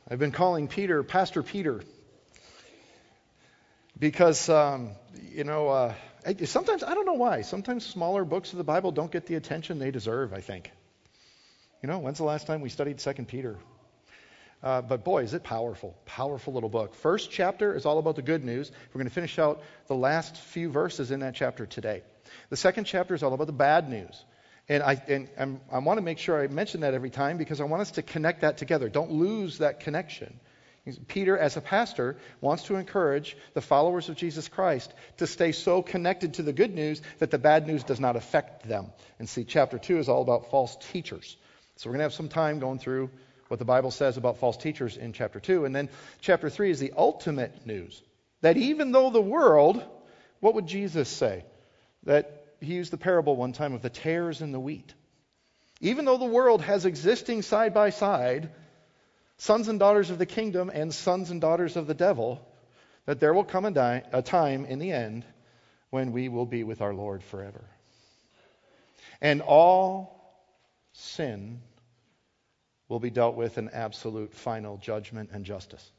I've been calling Peter Pastor Peter because, sometimes, I don't know why, sometimes smaller books of the Bible don't get the attention they deserve, I think. When's the last time we studied 2 Peter? But boy, is it powerful. Powerful little book. First chapter is all about the good news. We're going to finish out the last few verses in that chapter today. The second chapter is all about the bad news. And I want to make sure I mention that every time because I want us to connect that together. Don't lose that connection. Peter, as a pastor, wants to encourage the followers of Jesus Christ to stay so connected to the good news that the bad news does not affect them. And see, chapter 2 is all about false teachers. So we're going to have some time going through what the Bible says about false teachers in chapter 2. And then chapter 3 is the ultimate news. That even though the world, what would Jesus say? That he used the parable one time of the tares and the wheat. Even though the world has existing side by side, sons and daughters of the kingdom and sons and daughters of the devil, that there will come a time in the end when we will be with our Lord forever. And all sin will be dealt with in absolute final judgment and justice.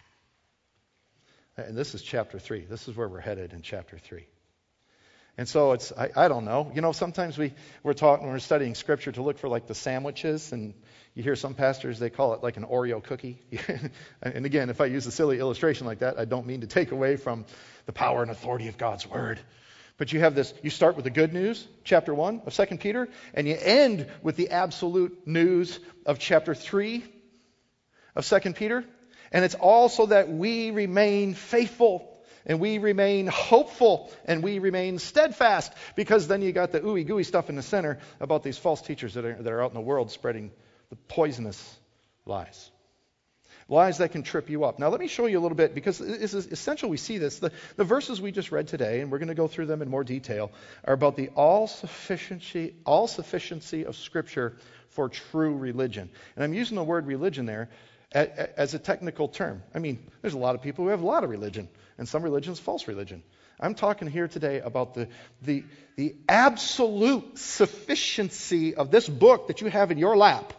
And this is chapter 3. This is where we're headed in chapter 3. And so it's, I don't know. Sometimes we're taught when we're studying Scripture to look for like the sandwiches, and you hear some pastors, they call it like an Oreo cookie. And again, if I use a silly illustration like that, I don't mean to take away from the power and authority of God's Word. But you have this, you start with the good news, chapter 1 of 2 Peter, and you end with the absolute news of chapter 3 of 2 Peter. And it's all so that we remain faithful. And we remain hopeful, and we remain steadfast, because then you got the ooey gooey stuff in the center about these false teachers that are out in the world spreading the poisonous lies. Lies that can trip you up. Now let me show you a little bit, because it's essential we see this. The verses we just read today, and we're going to go through them in more detail, are about the all-sufficiency of Scripture for true religion. And I'm using the word religion there as a technical term. I mean, there's a lot of people who have a lot of religion, and some religion is false religion. I'm talking here today about the absolute sufficiency of this book that you have in your lap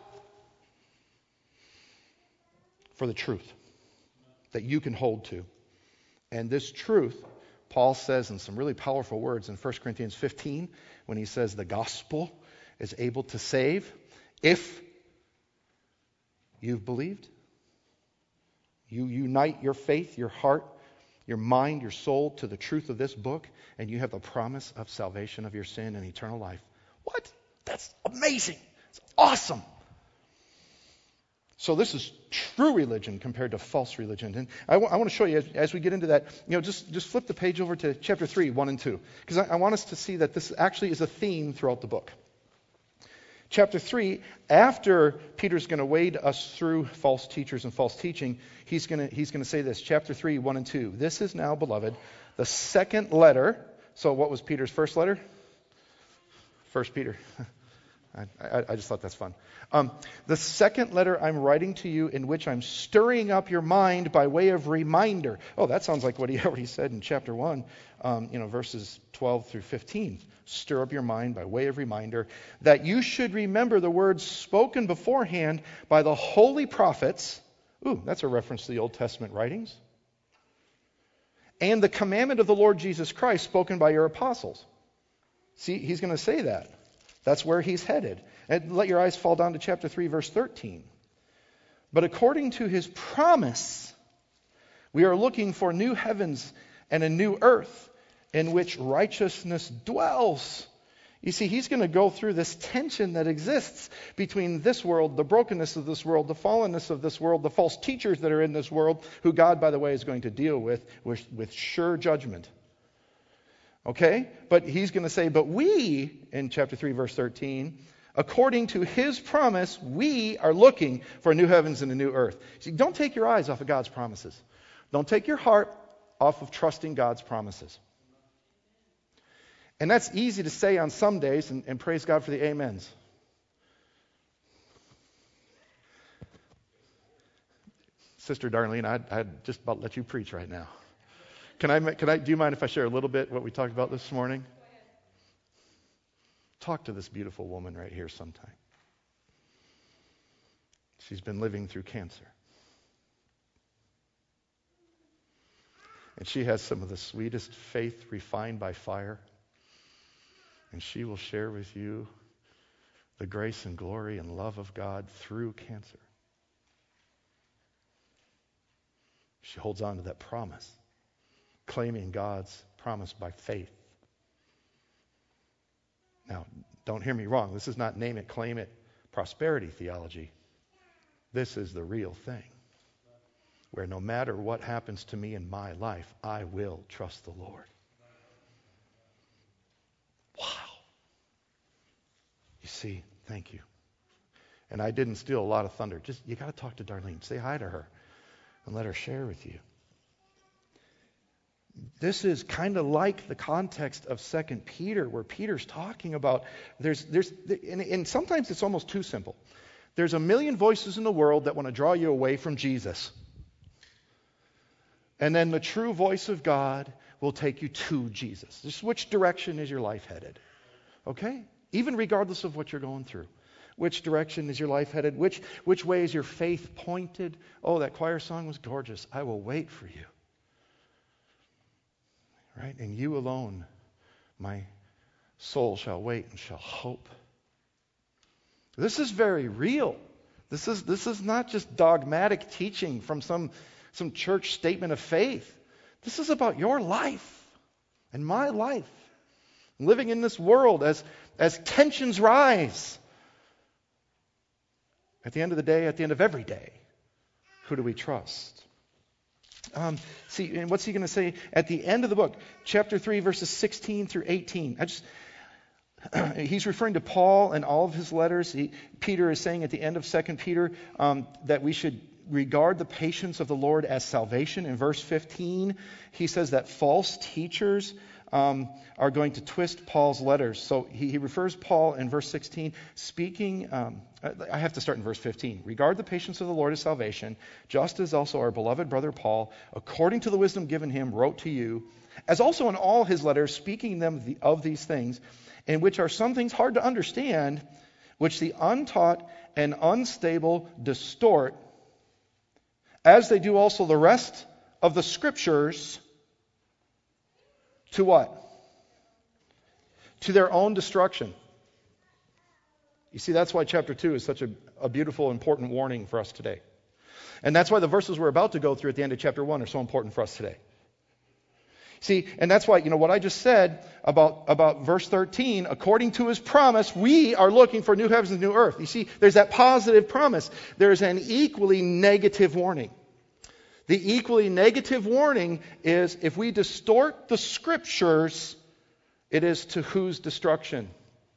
for the truth that you can hold to. And this truth, Paul says in some really powerful words in 1 Corinthians 15, when he says the gospel is able to save if you've believed. You unite your faith, your heart, your mind, your soul to the truth of this book, and you have the promise of salvation of your sin and eternal life. What? That's amazing. It's awesome. So this is true religion compared to false religion. And I want to show you, as we get into that, just flip the page over to chapter 3, 1 and 2. Because I want us to see that this actually is a theme throughout the book. Chapter 3, after Peter's going to wade us through false teachers and false teaching, he's going to say this, chapter 3, 1 and 2. This is now, beloved, the second letter. So what was Peter's first letter? 1 Peter. I just thought that's fun. The second letter I'm writing to you, in which I'm stirring up your mind by way of reminder. Oh, that sounds like what he already said in chapter 1, verses 12 through 15. Stir up your mind by way of reminder, that you should remember the words spoken beforehand by the holy prophets. Ooh, that's a reference to the Old Testament writings. And the commandment of the Lord Jesus Christ spoken by your apostles. See, he's going to say that. That's where he's headed. And let your eyes fall down to chapter 3, verse 13. But according to his promise, we are looking for new heavens and a new earth in which righteousness dwells. You see, he's going to go through this tension that exists between this world, the brokenness of this world, the fallenness of this world, the false teachers that are in this world, who God, by the way, is going to deal with sure judgment. Okay? But he's going to say, but we, in chapter 3, verse 13, according to his promise, we are looking for new heavens and a new earth. See, don't take your eyes off of God's promises. Don't take your heart off of trusting God's promises. And that's easy to say on some days, and praise God for the amens. Sister Darlene, I'd just about let you preach right now. Can I? Do you mind if I share a little bit what we talked about this morning? Go ahead. Talk to this beautiful woman right here sometime. She's been living through cancer. And she has some of the sweetest faith refined by fire. And she will share with you the grace and glory and love of God through cancer. She holds on to that promise, claiming God's promise by faith. Now, don't hear me wrong. This is not name it, claim it, prosperity theology. This is the real thing, where no matter what happens to me in my life, I will trust the Lord. Wow. You see, thank you. And I didn't steal a lot of thunder. Just, you got to talk to Darlene. Say hi to her and let her share with you. This is kind of like the context of 2 Peter, where Peter's talking about, and sometimes it's almost too simple. There's a million voices in the world that want to draw you away from Jesus. And then the true voice of God will take you to Jesus. Just which direction is your life headed? Okay? Even regardless of what you're going through. Which direction is your life headed? Which way is your faith pointed? Oh, that choir song was gorgeous. I will wait for you. Right? And you alone, my soul shall wait and shall hope. This is very real. This is not just dogmatic teaching from some church statement of faith. This is about your life and my life. Living in this world as tensions rise. At the end of the day, at the end of every day, who do we trust? See, and what's he going to say at the end of the book? Chapter 3, verses 16 through 18. He's referring to Paul and all of his letters. Peter is saying at the end of 2 Peter that we should regard the patience of the Lord as salvation. In verse 15, he says that false teachers are going to twist Paul's letters. So he refers Paul in verse 16, speaking, I have to start in verse 15. Regard the patience of the Lord as salvation, just as also our beloved brother Paul, according to the wisdom given him, wrote to you, as also in all his letters, speaking them of these things, in which are some things hard to understand, which the untaught and unstable distort, as they do also the rest of the Scriptures, to what? To their own destruction. You see, that's why chapter 2 is such a beautiful, important warning for us today. And that's why the verses we're about to go through at the end of chapter 1 are so important for us today. See, and that's why, what I just said about verse 13, according to his promise, we are looking for new heavens and new earth. You see, there's that positive promise. There's an equally negative warning. The equally negative warning is if we distort the Scriptures, it is to whose destruction?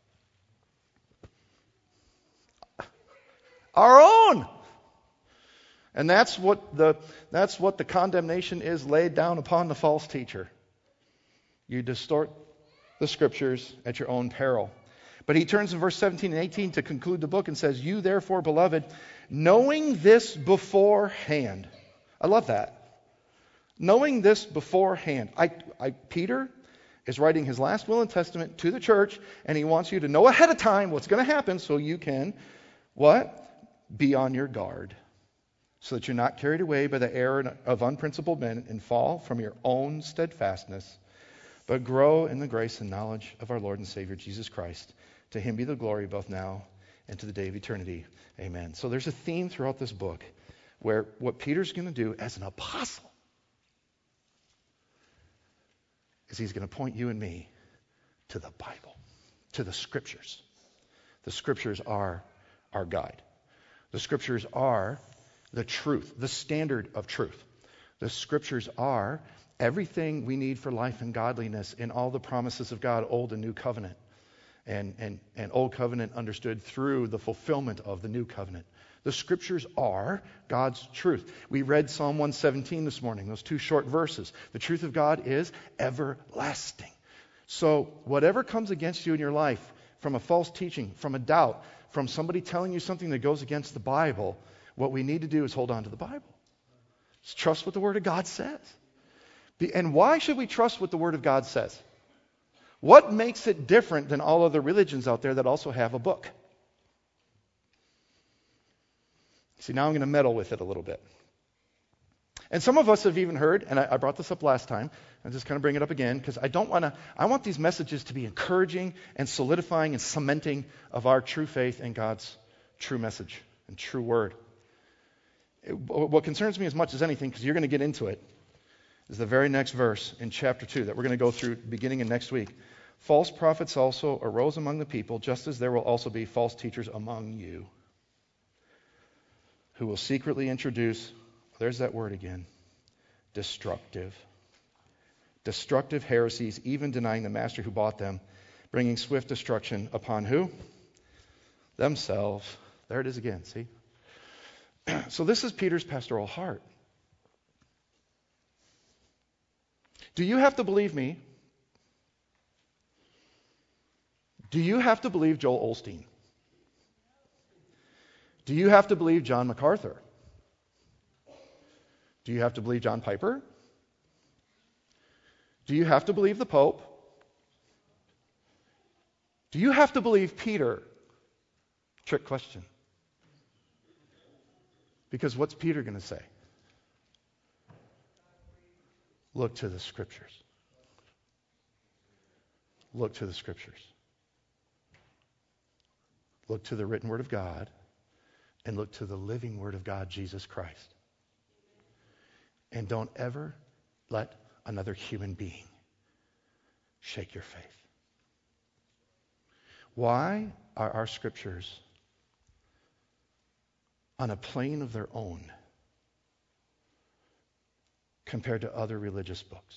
Our own. And that's what the condemnation is laid down upon the false teacher. You distort the Scriptures at your own peril. But he turns in verse 17 and 18 to conclude the book and says, you therefore, beloved, knowing this beforehand. I love that. Knowing this beforehand. Peter is writing his last will and testament to the church, and he wants you to know ahead of time what's going to happen so you can, what? Be on your guard, so that you're not carried away by the error of unprincipled men and fall from your own steadfastness, but grow in the grace and knowledge of our Lord and Savior Jesus Christ. To him be the glory both now and to the day of eternity. Amen. So there's a theme throughout this book where what Peter's going to do as an apostle is he's going to point you and me to the Bible, to the Scriptures. The Scriptures are our guide. The Scriptures are the truth, the standard of truth. The Scriptures are everything we need for life and godliness in all the promises of God, Old and New Covenant. And Old Covenant understood through the fulfillment of the New Covenant. The Scriptures are God's truth. We read Psalm 117 this morning, those two short verses. The truth of God is everlasting. So whatever comes against you in your life, from a false teaching, from a doubt, from somebody telling you something that goes against the Bible, what we need to do is hold on to the Bible. Just trust what the Word of God says. And why should we trust what the Word of God says? What makes it different than all other religions out there that also have a book? See, now I'm going to meddle with it a little bit. And some of us have even heard, and I brought this up last time, I'm just kind of bring it up again, because I want these messages to be encouraging and solidifying and cementing of our true faith in God's true message and true word. What concerns me as much as anything, because you're going to get into it, is the very next verse in chapter 2 that we're going to go through beginning in next week. False prophets also arose among the people, just as there will also be false teachers among you, who will secretly introduce, there's that word again, destructive heresies, even denying the master who bought them, bringing swift destruction upon who? Themselves. There it is again, see? So this is Peter's pastoral heart. Do you have to believe me? Do you have to believe Joel Osteen? Do you have to believe John MacArthur? Do you have to believe John Piper? Do you have to believe the Pope? Do you have to believe Peter? Trick question. Because what's Peter going to say? Look to the Scriptures. Look to the Scriptures. Look to the written Word of God, and look to the living Word of God, Jesus Christ. And don't ever let another human being shake your faith. Why are our Scriptures on a plane of their own compared to other religious books?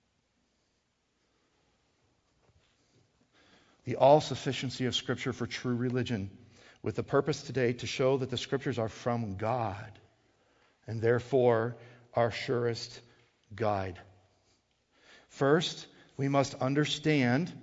The all-sufficiency of Scripture for true religion, with the purpose today to show that the Scriptures are from God and therefore our surest guide. First, we must comprehend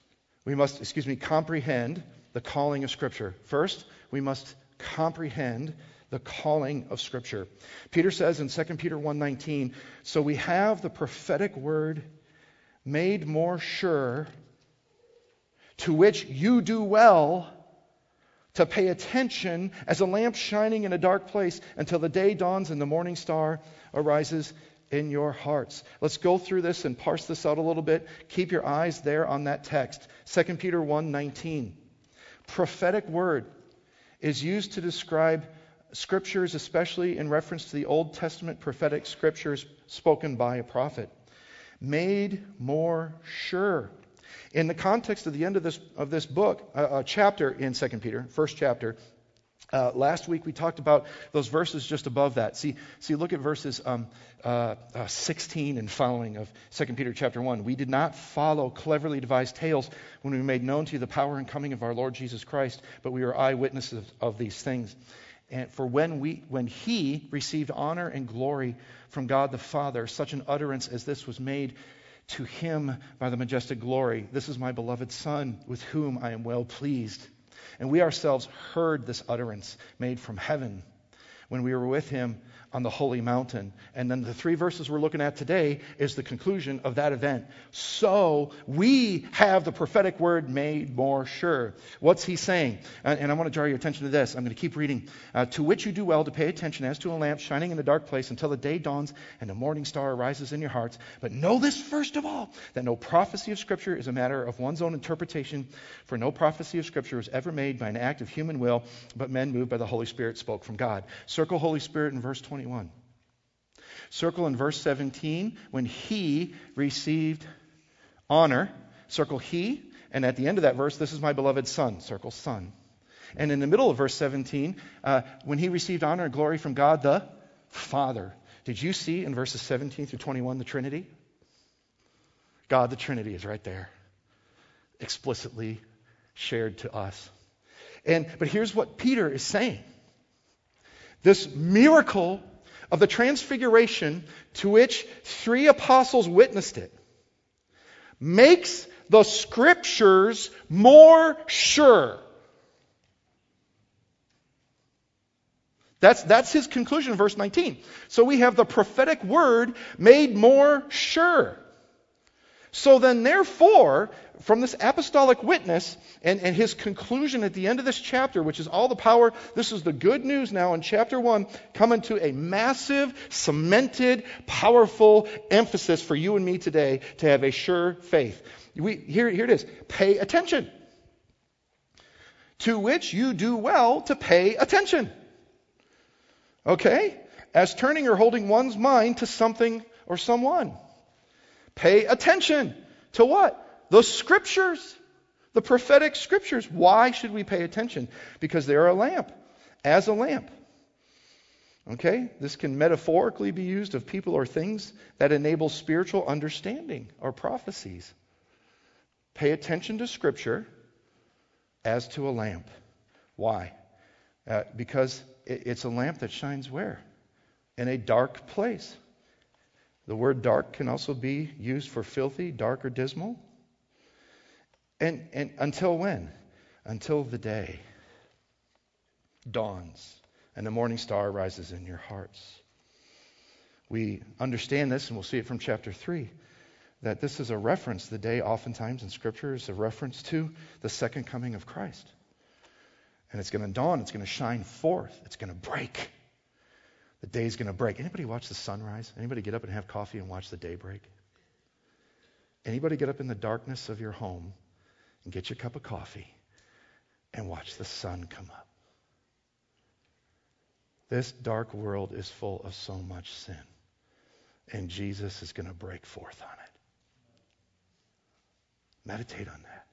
the calling of Scripture. First, we must comprehend the calling of Scripture. Peter says in 2 Peter 1:19, so we have the prophetic word made more sure, to which you do well to pay attention as a lamp shining in a dark place until the day dawns and the morning star arises in your hearts. Let's go through this and parse this out a little bit. Keep your eyes there on that text. 2 Peter 1:19. Prophetic word is used to describe scriptures, especially in reference to the Old Testament prophetic scriptures spoken by a prophet. Made more sure. In the context of the end of this book, chapter in 2 Peter, first chapter, last week we talked about those verses just above that. See, look at verses 16 and following of 2 Peter chapter 1. We did not follow cleverly devised tales when we made known to you the power and coming of our Lord Jesus Christ, but we were eyewitnesses of these things. And for when he received honor and glory from God the Father, such an utterance as this was made to him by the majestic glory. This is my beloved Son, with whom I am well pleased. And we ourselves heard this utterance made from heaven when we were with him on the holy mountain. And then the 3 verses we're looking at today is the conclusion of that event. So we have the prophetic word made more sure. What's he saying? And I want to draw your attention to this. I'm going to keep reading. To which you do well to pay attention as to a lamp shining in a dark place until the day dawns and the morning star arises in your hearts. But know this first of all, that no prophecy of Scripture is a matter of one's own interpretation. For no prophecy of Scripture was ever made by an act of human will, but men moved by the Holy Spirit spoke from God. Circle Holy Spirit in verse 21. Circle in verse 17, when he received honor, circle he, and at the end of that verse, this is my beloved Son, circle Son. And in the middle of verse 17, when he received honor and glory from God the Father. Did you see in verses 17 through 21 the Trinity? God the Trinity is right there, explicitly shared to us. But here's what Peter is saying. This miracle of the transfiguration, to which 3 apostles witnessed it, makes the Scriptures more sure. That's his conclusion in verse 19. So we have the prophetic word made more sure. So then, therefore, from this apostolic witness and his conclusion at the end of this chapter, which is all the power, this is the good news now in chapter 1, coming to a massive, cemented, powerful emphasis for you and me today to have a sure faith. Here it is. Pay attention. To which you do well to pay attention. Okay? As turning or holding one's mind to something or someone. Pay attention to what? The Scriptures. The prophetic Scriptures. Why should we pay attention? Because they're a lamp. As a lamp. Okay? This can metaphorically be used of people or things that enable spiritual understanding or prophecies. Pay attention to Scripture as to a lamp. Why? Because it's a lamp that shines where? In a dark place. The word dark can also be used for filthy, dark, or dismal. And until when? Until the day dawns and the morning star rises in your hearts. We understand this, and we'll see it from chapter 3, that this is a reference, the day oftentimes in Scripture is a reference to the second coming of Christ. And it's going to dawn, it's going to shine forth, it's going to break. The day's going to break. Anybody watch the sunrise? Anybody get up and have coffee and watch the day break? Anybody get up in the darkness of your home and get your cup of coffee and watch the sun come up? This dark world is full of so much sin, and Jesus is going to break forth on it. Meditate on that.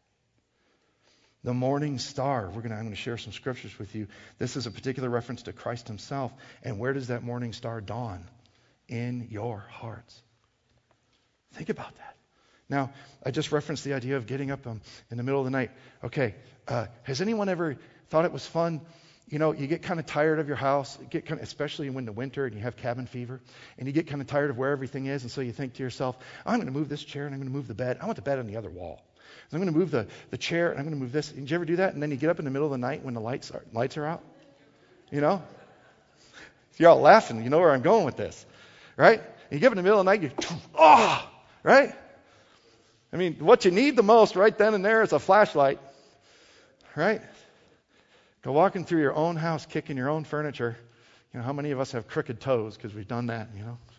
The morning star. I'm going to share some scriptures with you. This is a particular reference to Christ himself. And where does that morning star dawn? In your hearts. Think about that. Now, I just referenced the idea of getting up in the middle of the night. Okay, has anyone ever thought it was fun? You know, you get kind of tired of your house, especially when the winter and you have cabin fever, and you get kind of tired of where everything is, and so you think to yourself, I'm going to move this chair and I'm going to move the bed. I want the bed on the other wall. So I'm going to move the chair, and I'm going to move this. Did you ever do that? And then you get up in the middle of the night when the lights are out? You know? You're all laughing. You know where I'm going with this. Right? And you get up in the middle of the night, right? I mean, what you need the most right then and there is a flashlight. Right? Go walking through your own house, kicking your own furniture. You know, how many of us have crooked toes because we've done that, you know?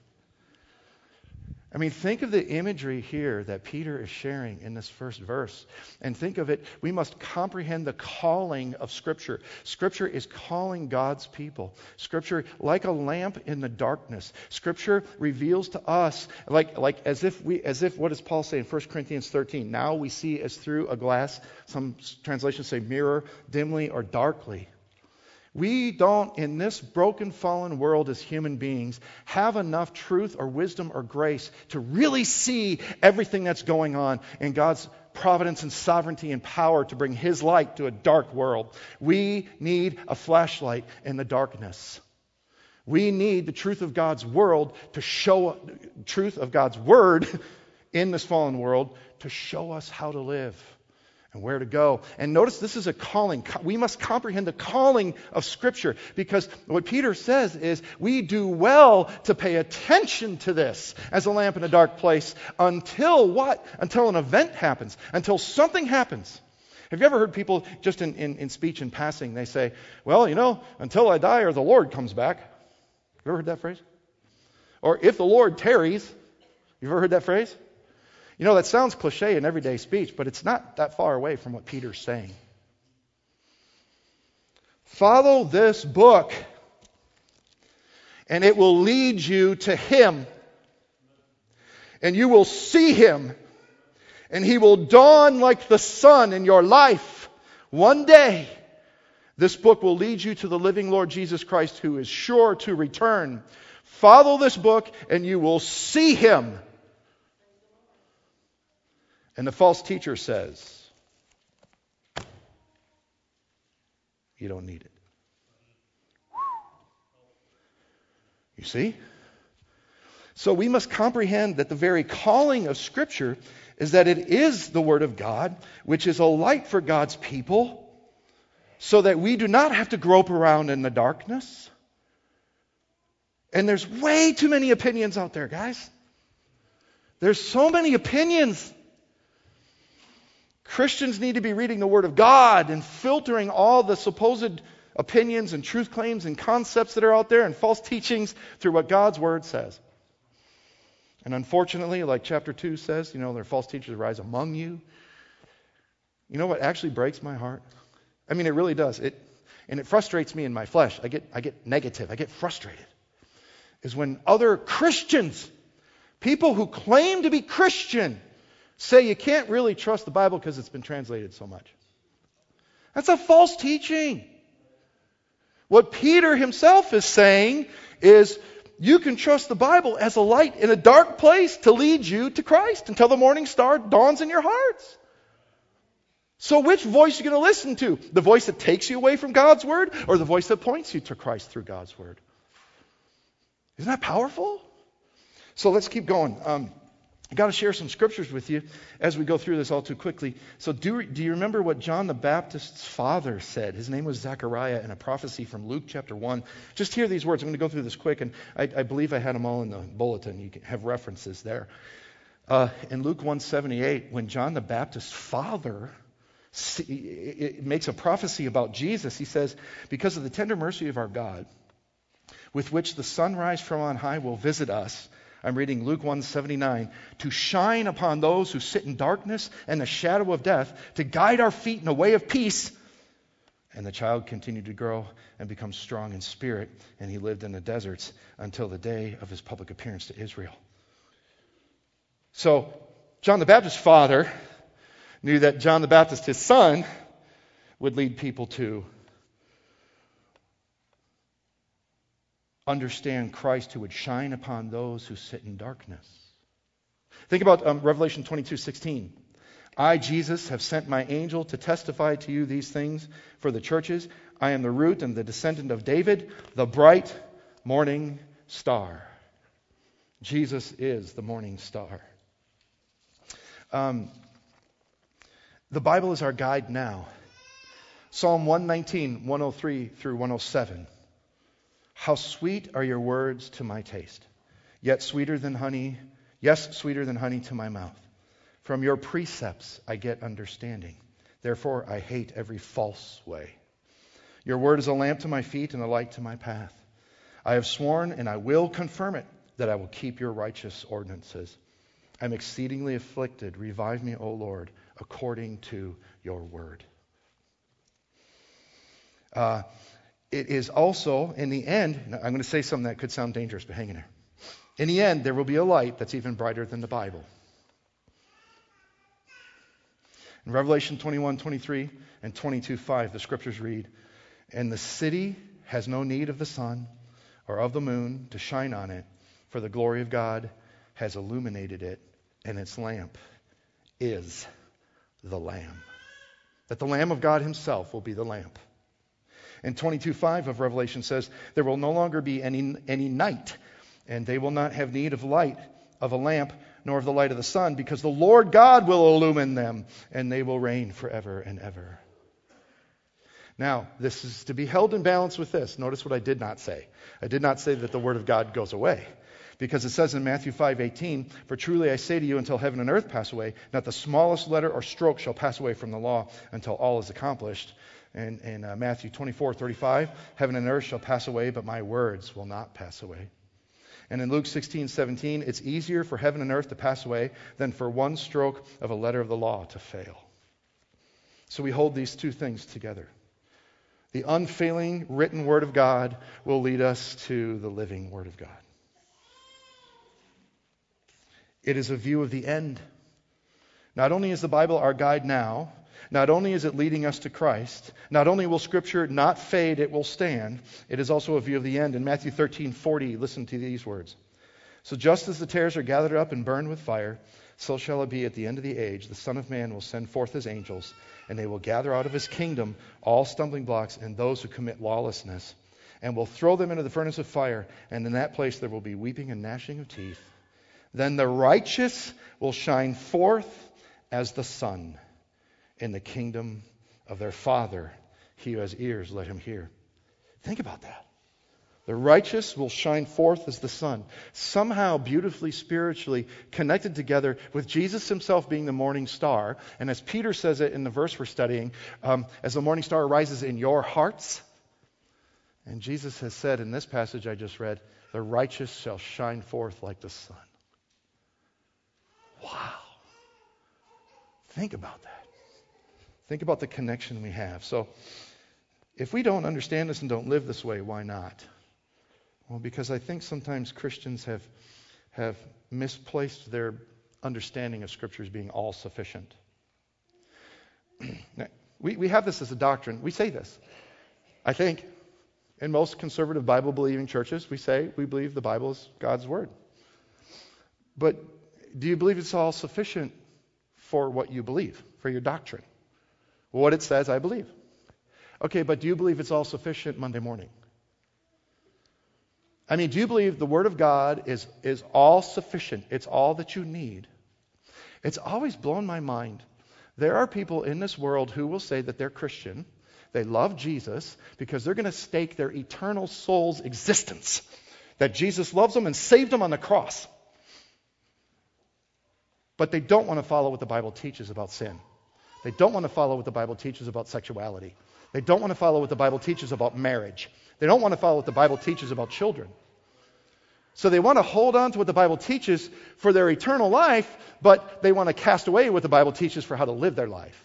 I mean, think of the imagery here that Peter is sharing in this first verse. And think of it, we must comprehend the calling of Scripture. Scripture is calling God's people. Scripture, like a lamp in the darkness. Scripture reveals to us, like as if, what does Paul say in 1 Corinthians 13? Now we see as through a glass, some translations say mirror, dimly or darkly. We don't, in this broken, fallen world as human beings, have enough truth or wisdom or grace to really see everything that's going on in God's providence and sovereignty and power to bring His light to a dark world. We need a flashlight in the darkness. We need the truth of God's world to show, truth of God's word in this fallen world to show us how to live. And where to go. And notice this is a calling. We must comprehend the calling of Scripture, because what Peter says is we do well to pay attention to this as a lamp in a dark place until what? Until an event happens. Until something happens. Have you ever heard people just in speech in passing, they say, well, you know, until I die or the Lord comes back. Have you ever heard that phrase? Or if the Lord tarries. You've ever heard that phrase? You know, that sounds cliche in everyday speech, but it's not that far away from what Peter's saying. Follow this book, and it will lead you to Him. And you will see Him, and He will dawn like the sun in your life. One day, this book will lead you to the living Lord Jesus Christ, who is sure to return. Follow this book, and you will see Him. And the false teacher says, you don't need it. You see? So we must comprehend that the very calling of Scripture is that it is the Word of God, which is a light for God's people, so that we do not have to grope around in the darkness. And there's way too many opinions out there, guys. There's so many opinions. Christians need to be reading the Word of God and filtering all the supposed opinions and truth claims and concepts that are out there and false teachings through what God's Word says. And unfortunately, like chapter 2 says, there are false teachers rise among you. You know what actually breaks my heart? I mean, it really does. It frustrates me in my flesh. I get negative. I get frustrated. Is when other Christians, people who claim to be Christian, say you can't really trust the Bible because it's been translated so much. That's a false teaching. What Peter himself is saying is you can trust the Bible as a light in a dark place to lead you to Christ until the morning star dawns in your hearts. So which voice are you going to listen to? The voice that takes you away from God's Word or the voice that points you to Christ through God's Word? Isn't that powerful? So let's keep going. I've got to share some scriptures with you as we go through this all too quickly. So do you remember what John the Baptist's father said? His name was Zechariah in a prophecy from Luke chapter 1. Just hear these words. I'm going to go through this quick, and I believe I had them all in the bulletin. You can have references there. In Luke 1:78, when John the Baptist's father it makes a prophecy about Jesus, he says, because of the tender mercy of our God, with which the sunrise from on high will visit us, I'm reading Luke 1:79, to shine upon those who sit in darkness and the shadow of death, to guide our feet in a way of peace. And the child continued to grow and become strong in spirit, and he lived in the deserts until the day of his public appearance to Israel. So, John the Baptist's father knew that John the Baptist, his son, would lead people to understand Christ who would shine upon those who sit in darkness. Think about Revelation 22:16. I, Jesus, have sent my angel to testify to you these things for the churches. I am the root and the descendant of David, the bright morning star. Jesus is the morning star. The Bible is our guide now. Psalm 119, 103 through 107. How sweet are your words to my taste, yet sweeter than honey, yes, sweeter than honey to my mouth. From your precepts I get understanding. Therefore I hate every false way. Your word is a lamp to my feet and a light to my path. I have sworn and I will confirm it that I will keep your righteous ordinances. I'm exceedingly afflicted. Revive me, O Lord, according to your word. It is also, in the end, I'm going to say something that could sound dangerous, but hang in there. In the end, there will be a light that's even brighter than the Bible. In Revelation 21:23 and 22:5, the scriptures read, and the city has no need of the sun or of the moon to shine on it, for the glory of God has illuminated it, and its lamp is the Lamb. That the Lamb of God himself will be the lamp. And 22:5 of Revelation says, there will no longer be any night, and they will not have need of light of a lamp, nor of the light of the sun, because the Lord God will illumine them, and they will reign forever and ever. Now, this is to be held in balance with this. Notice what I did not say. I did not say that the Word of God goes away. Because it says in Matthew 5:18, for truly I say to you, until heaven and earth pass away, not the smallest letter or stroke shall pass away from the law until all is accomplished. And in Matthew 24:35, heaven and earth shall pass away, but my words will not pass away. And in Luke 16:17, it's easier for heaven and earth to pass away than for one stroke of a letter of the law to fail. So we hold these two things together. The unfailing written Word of God will lead us to the living Word of God. It is a view of the end. Not only is the Bible our guide now, not only is it leading us to Christ, not only will Scripture not fade, it will stand, it is also a view of the end. In Matthew 13:40, listen to these words. So just as the tares are gathered up and burned with fire, so shall it be at the end of the age. The Son of Man will send forth his angels, and they will gather out of his kingdom all stumbling blocks and those who commit lawlessness, and will throw them into the furnace of fire, and in that place there will be weeping and gnashing of teeth. Then the righteous will shine forth as the sun in the kingdom of their Father. He who has ears, let him hear. Think about that. The righteous will shine forth as the sun. Somehow beautifully, spiritually connected together with Jesus himself being the morning star. And as Peter says it in the verse we're studying, as the morning star rises in your hearts. And Jesus has said in this passage I just read, the righteous shall shine forth like the sun. Wow. Think about that. Think about the connection we have. So, if we don't understand this and don't live this way, why not? Well, because I think sometimes Christians have misplaced their understanding of Scripture as being all-sufficient. Now, we have this as a doctrine. We say this. I think in most conservative Bible-believing churches, we say we believe the Bible is God's Word. But do you believe it's all-sufficient for what you believe, for your doctrine? What it says, I believe. Okay, but do you believe it's all-sufficient Monday morning? I mean, do you believe the Word of God is all-sufficient? It's all that you need. It's always blown my mind. There are people in this world who will say that they're Christian, they love Jesus, because they're going to stake their eternal soul's existence, that Jesus loves them and saved them on the cross. But they don't want to follow what the Bible teaches about sin. They don't want to follow what the Bible teaches about sexuality. They don't want to follow what the Bible teaches about marriage. They don't want to follow what the Bible teaches about children. So they want to hold on to what the Bible teaches for their eternal life, but they want to cast away what the Bible teaches for how to live their life.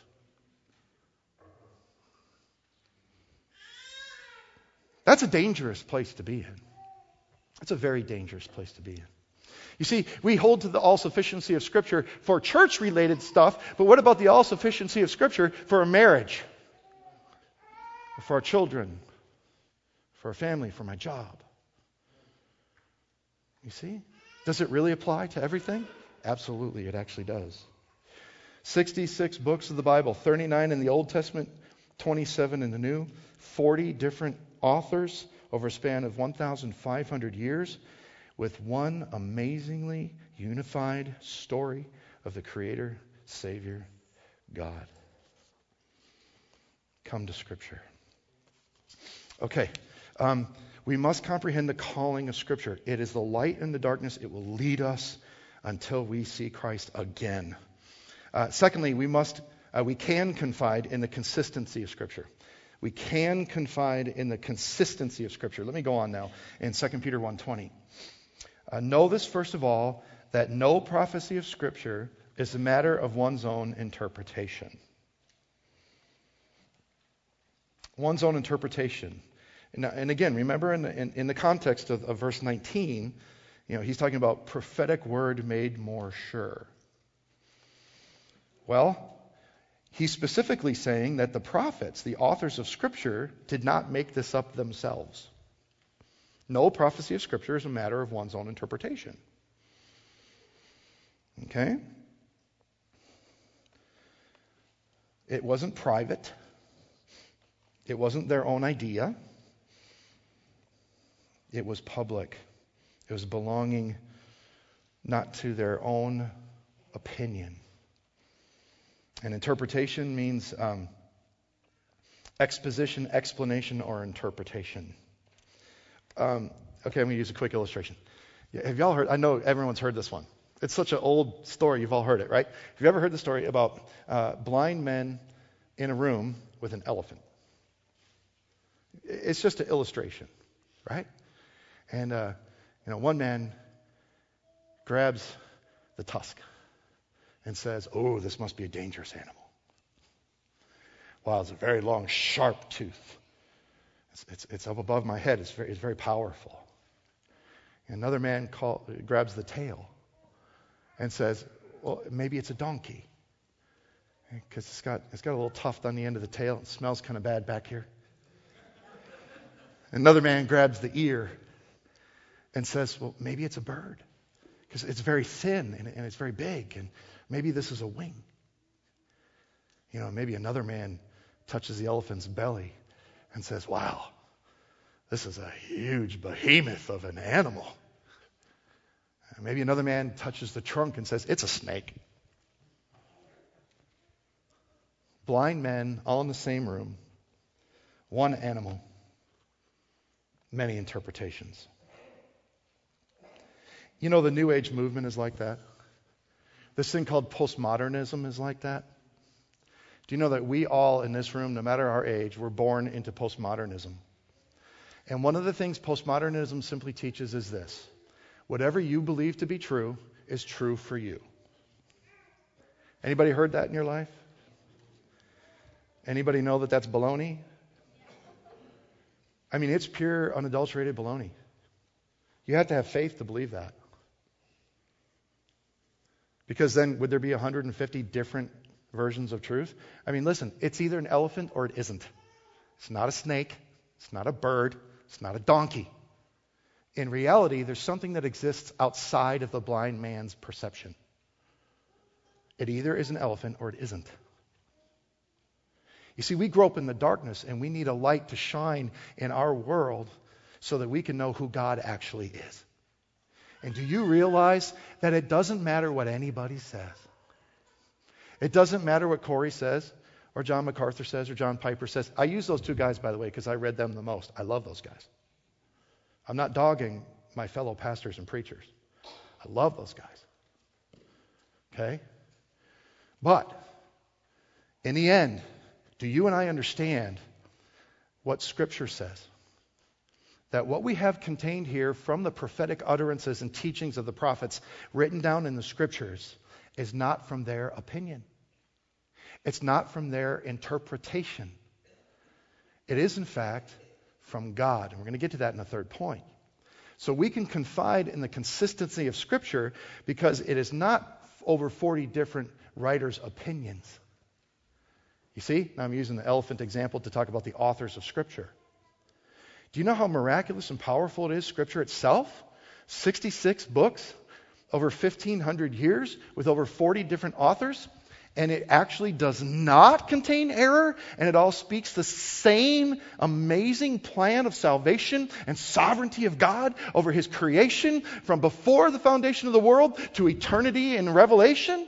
That's a dangerous place to be in. That's a very dangerous place to be in. You see, we hold to the all-sufficiency of Scripture for church-related stuff, but what about the all-sufficiency of Scripture for a marriage? For our children? For a family? For my job? You see? Does it really apply to everything? Absolutely, it actually does. 66 books of the Bible, 39 in the Old Testament, 27 in the New, 40 different authors over a span of 1,500 years, with one amazingly unified story of the Creator, Savior, God. Come to Scripture. Okay, we must comprehend the calling of Scripture. It is the light in the darkness. It will lead us until we see Christ again. Secondly, we can confide in the consistency of Scripture. We can confide in the consistency of Scripture. Let me go on now in 2 Peter 1:20. Know this, first of all, that no prophecy of Scripture is a matter of one's own interpretation. One's own interpretation. And again, remember in the context of verse 19, he's talking about prophetic word made more sure. Well, he's specifically saying that the prophets, the authors of Scripture, did not make this up themselves. No prophecy of Scripture is a matter of one's own interpretation. Okay? It wasn't private. It wasn't their own idea. It was public. It was belonging not to their own opinion. And interpretation means exposition, explanation, or interpretation. Okay, I'm going to use a quick illustration. Have y'all heard? I know everyone's heard this one. It's such an old story. You've all heard it, right? Have you ever heard the story about blind men in a room with an elephant? It's just an illustration, right? And one man grabs the tusk and says, "Oh, this must be a dangerous animal. Wow, it's a very long, sharp tooth. It's up above my head. It's very powerful." Another man grabs the tail and says, "Well, maybe it's a donkey, because it's got a little tuft on the end of the tail. It smells kind of bad back here." Another man grabs the ear and says, "Well, maybe it's a bird, because it's very thin and it's very big, and maybe this is a wing." Maybe another man touches the elephant's belly and says, "Wow, this is a huge behemoth of an animal." And maybe another man touches the trunk and says, "It's a snake." Blind men, all in the same room, one animal. many interpretations. You know, the New Age movement is like that. This thing called postmodernism is like that. Do you know that we all in this room, no matter our age, were born into postmodernism? And one of the things postmodernism simply teaches is this: whatever you believe to be true is true for you. Anybody heard that in your life? Anybody know that that's baloney? I mean, it's pure, unadulterated baloney. You have to have faith to believe that. Because then, would there be 150 different versions of truth? I mean, listen, it's either an elephant or it isn't. It's not a snake. It's not a bird. It's not a donkey. In reality, there's something that exists outside of the blind man's perception. It either is an elephant or it isn't. You see, we grow up in the darkness and we need a light to shine in our world so that we can know who God actually is. And do you realize that it doesn't matter what anybody says? It doesn't matter what Corey says, or John MacArthur says, or John Piper says. I use those two guys, by the way, because I read them the most. I love those guys. I'm not dogging my fellow pastors and preachers. I love those guys. Okay? But, in the end, do you and I understand what Scripture says? That what we have contained here from the prophetic utterances and teachings of the prophets written down in the Scriptures is not from their opinion. It's not from their interpretation. It is, in fact, from God. And we're going to get to that in the third point. So we can confide in the consistency of Scripture because it is not over 40 different writers' opinions. You see? Now I'm using the elephant example to talk about the authors of Scripture. Do you know how miraculous and powerful it is, Scripture itself? 66 books, over 1,500 years, with over 40 different authors, and it actually does not contain error, and it all speaks the same amazing plan of salvation and sovereignty of God over His creation from before the foundation of the world to eternity in Revelation.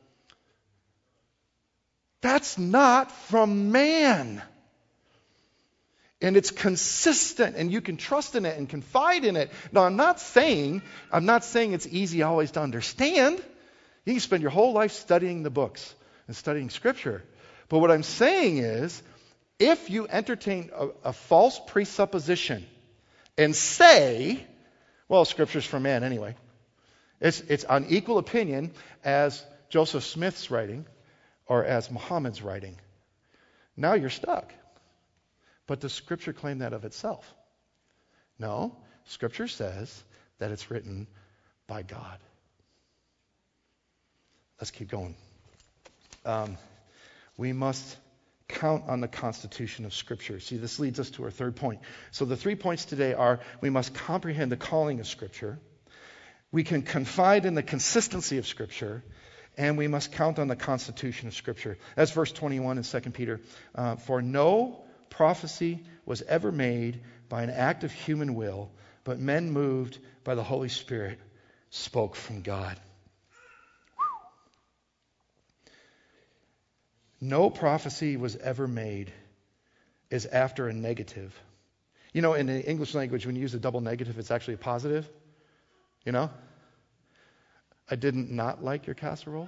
That's not from man. And it's consistent, and you can trust in it and confide in it. Now, I'm not saying it's easy always to understand. You can spend your whole life studying the books and studying Scripture. But what I'm saying is, if you entertain a false presupposition and say, well, Scripture's from man anyway, it's on equal opinion as Joseph Smith's writing or as Muhammad's writing, now you're stuck. But does Scripture claim that of itself? No. Scripture says that it's written by God. Let's keep going. We must count on the constitution of Scripture. See, this leads us to our third point. So the 3 points today are: we must comprehend the calling of Scripture, we can confide in the consistency of Scripture, and we must count on the constitution of Scripture. That's verse 21 in 2 Peter. For no prophecy was ever made by an act of human will, but men moved by the Holy Spirit spoke from God. No prophecy was ever made is after a negative. You know, in the English language, when you use a double negative, it's actually a positive. You know? I didn't not like your casserole.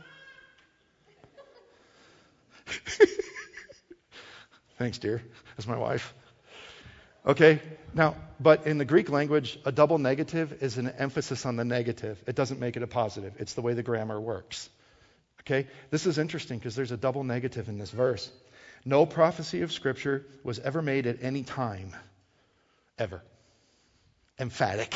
Thanks, dear. That's my wife. Okay, now, but in the Greek language, a double negative is an emphasis on the negative. It doesn't make it a positive. It's the way the grammar works. Okay, this is interesting because there's a double negative in this verse. No prophecy of Scripture was ever made at any time. Ever. Emphatic.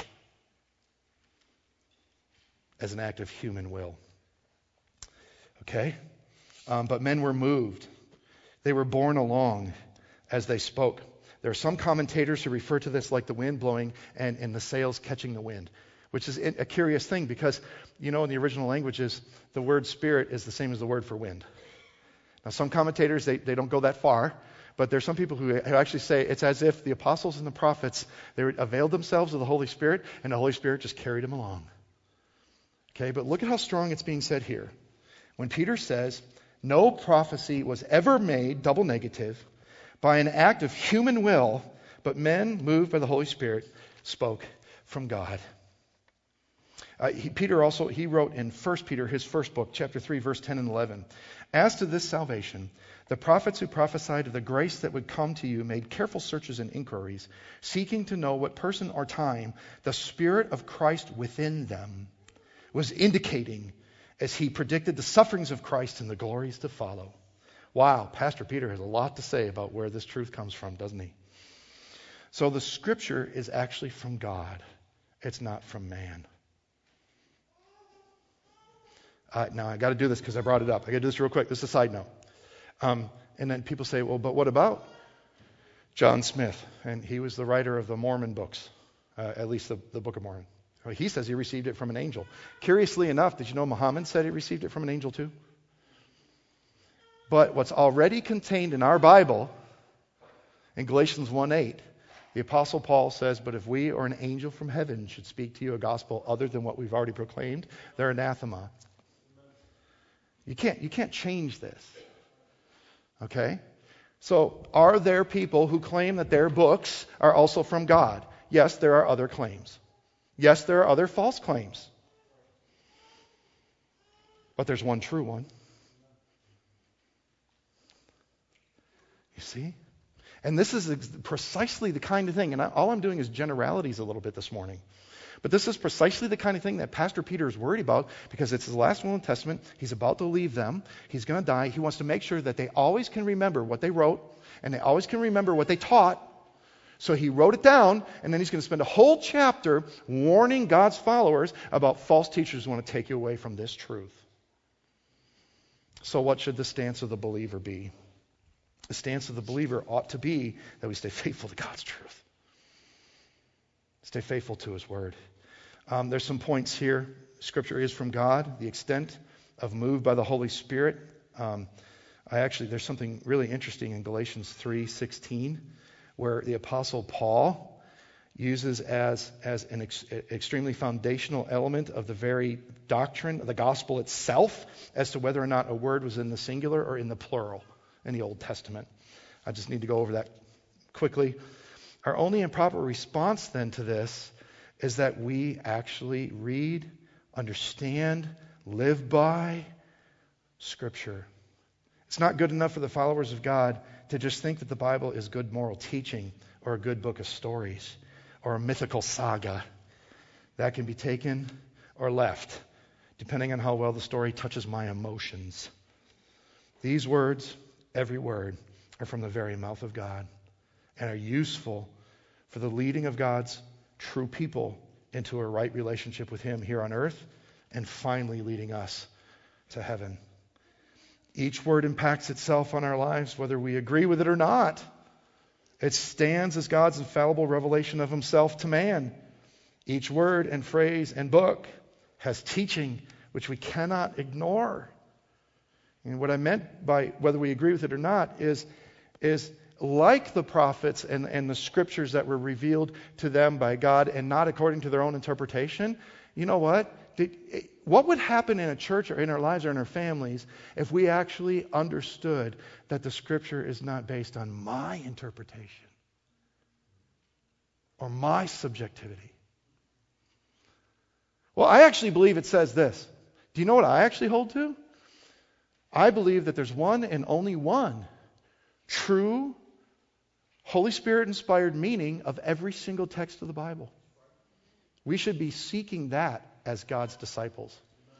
As an act of human will. Okay? But men were moved. They were borne along as they spoke. There are some commentators who refer to this like the wind blowing and the sails catching the wind, which is a curious thing because, you know, in the original languages, the word spirit is the same as the word for wind. Now, some commentators, they don't go that far, but there's some people who actually say it's as if the apostles and the prophets, they availed themselves of the Holy Spirit, and the Holy Spirit just carried them along. Okay, but look at how strong it's being said here. When Peter says, no prophecy was ever made, double negative, by an act of human will, but men moved by the Holy Spirit spoke from God. Peter also, he wrote in 1 Peter, his first book, chapter 3, verse 10 and 11, "As to this salvation, the prophets who prophesied of the grace that would come to you made careful searches and inquiries, seeking to know what person or time the Spirit of Christ within them was indicating as he predicted the sufferings of Christ and the glories to follow." Wow, Pastor Peter has a lot to say about where this truth comes from, doesn't he? So the Scripture is actually from God. It's not from man. Now, I got to do this because I brought it up. I got to do this real quick. This is a side note. And then people say, well, but what about John Smith? And he was the writer of the Mormon books, at least the Book of Mormon. Well, he says he received it from an angel. Curiously enough, did you know Muhammad said he received it from an angel too? But what's already contained in our Bible, in Galatians 1:8, the Apostle Paul says, "But if we or an angel from heaven should speak to you a gospel other than what we've already proclaimed, they're anathema." You can't change this. Okay? So, are there people who claim that their books are also from God? Yes, there are other claims. Yes, there are other false claims. But there's one true one. You see? And this is precisely the kind of thing, and all I'm doing is generalities a little bit this morning. But this is precisely the kind of thing that Pastor Peter is worried about, because it's his last will and testament. He's about to leave them. He's going to die. He wants to make sure that they always can remember what they wrote, and they always can remember what they taught. So he wrote it down, and then he's going to spend a whole chapter warning God's followers about false teachers who want to take you away from this truth. So what should the stance of the believer be? The stance of the believer ought to be that we stay faithful to God's truth. Stay faithful to His Word. There's some points here. Scripture is from God. The extent of moved by the Holy Spirit. There's something really interesting in Galatians 3:16, where the Apostle Paul uses as an extremely foundational element of the very doctrine of the gospel itself as to whether or not a word was in the singular or in the plural in the Old Testament. I just need to go over that quickly. Our only and proper response then to this is that we actually read, understand, live by Scripture. It's not good enough for the followers of God to just think that the Bible is good moral teaching or a good book of stories or a mythical saga. That can be taken or left, depending on how well the story touches my emotions. These words, every word, are from the very mouth of God and are useful for the leading of God's true people into a right relationship with Him here on earth, and finally leading us to heaven. Each word impacts itself on our lives, whether we agree with it or not. It stands as God's infallible revelation of Himself to man. Each word and phrase and book has teaching which we cannot ignore. And what I meant by whether we agree with it or not is like the prophets and the scriptures that were revealed to them by God and not according to their own interpretation. You know what? What would happen in a church or in our lives or in our families if we actually understood that the Scripture is not based on my interpretation or my subjectivity? Well, I actually believe it says this. Do you know what I actually hold to? I believe that there's one and only one true Holy Spirit-inspired meaning of every single text of the Bible. We should be seeking that as God's disciples.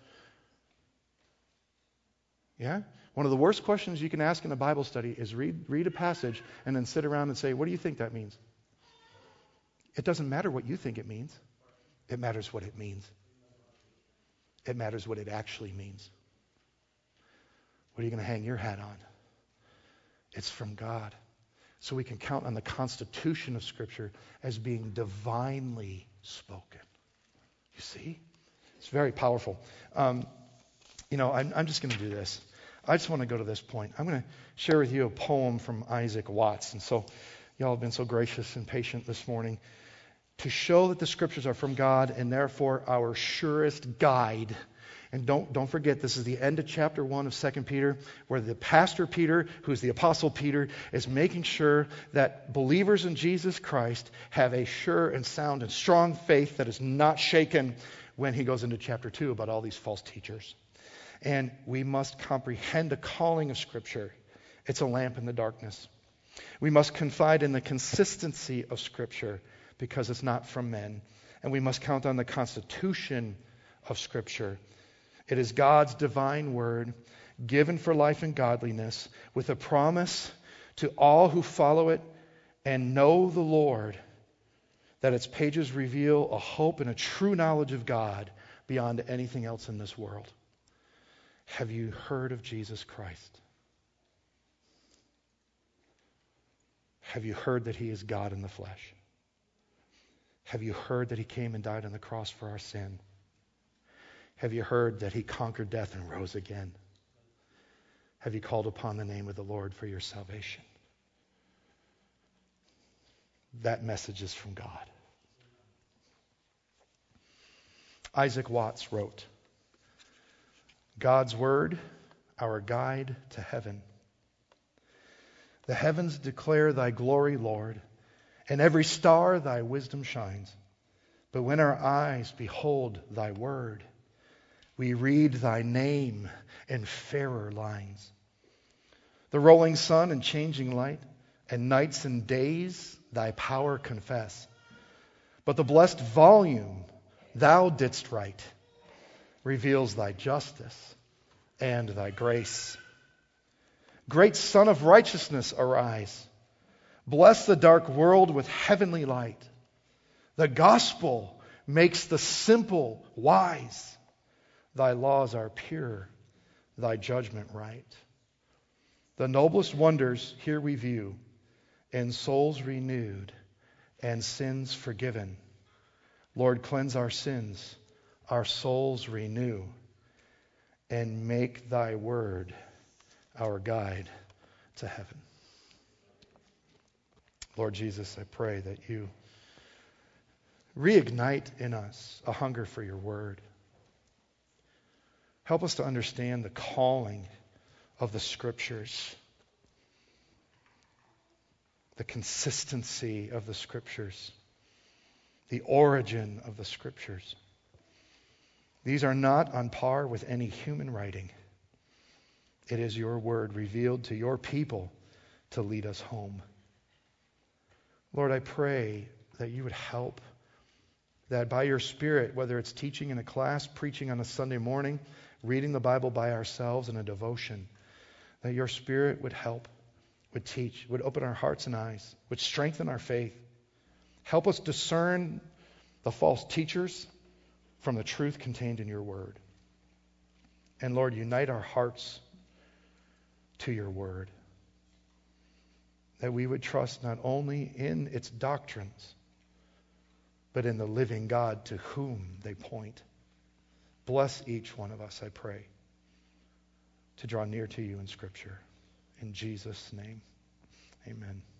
Yeah? One of the worst questions you can ask in a Bible study is read a passage and then sit around and say, what do you think that means? It doesn't matter what you think it means. It matters what it means. It matters what it actually means. What are you going to hang your hat on? It's from God. So we can count on the constitution of Scripture as being divinely spoken. You see? It's very powerful. I'm just going to do this. I just want to go to this point. I'm going to share with you a poem from Isaac Watts. And so y'all have been so gracious and patient this morning to show that the Scriptures are from God and therefore our surest guide And don't forget, this is the end of chapter 1 of 2 Peter, where the pastor Peter, who's the apostle Peter, is making sure that believers in Jesus Christ have a sure and sound and strong faith that is not shaken when he goes into chapter 2 about all these false teachers. And we must comprehend the calling of Scripture. It's a lamp in the darkness. We must confide in the consistency of Scripture because it's not from men. And we must count on the constitution of Scripture. It is God's divine word, given for life and godliness, with a promise to all who follow it and know the Lord, that its pages reveal a hope and a true knowledge of God beyond anything else in this world. Have you heard of Jesus Christ? Have you heard that he is God in the flesh? Have you heard that he came and died on the cross for our sin? Have you heard that he conquered death and rose again? Have you called upon the name of the Lord for your salvation? That message is from God. Isaac Watts wrote, God's word, our guide to heaven. The heavens declare thy glory, Lord, and every star thy wisdom shines. But when our eyes behold thy word, we read thy name in fairer lines. The rolling sun and changing light, and nights and days thy power confess. But the blessed volume thou didst write reveals thy justice and thy grace. Great Son of Righteousness, arise. Bless the dark world with heavenly light. The gospel makes the simple wise. Thy laws are pure, thy judgment right. The noblest wonders here we view, in souls renewed and sins forgiven. Lord, cleanse our sins, our souls renew, and make thy word our guide to heaven. Lord Jesus, I pray that you reignite in us a hunger for your word. Help us to understand the calling of the Scriptures, the consistency of the Scriptures, the origin of the Scriptures. These are not on par with any human writing. It is your word revealed to your people to lead us home. Lord, I pray that you would help, that by your Spirit, whether it's teaching in a class, preaching on a Sunday morning, reading the Bible by ourselves in a devotion, that your Spirit would help, would teach, would open our hearts and eyes, would strengthen our faith. Help us discern the false teachers from the truth contained in your word. And Lord, unite our hearts to your word, that we would trust not only in its doctrines, but in the living God to whom they point. Bless each one of us, I pray, to draw near to you in Scripture. In Jesus' name, amen.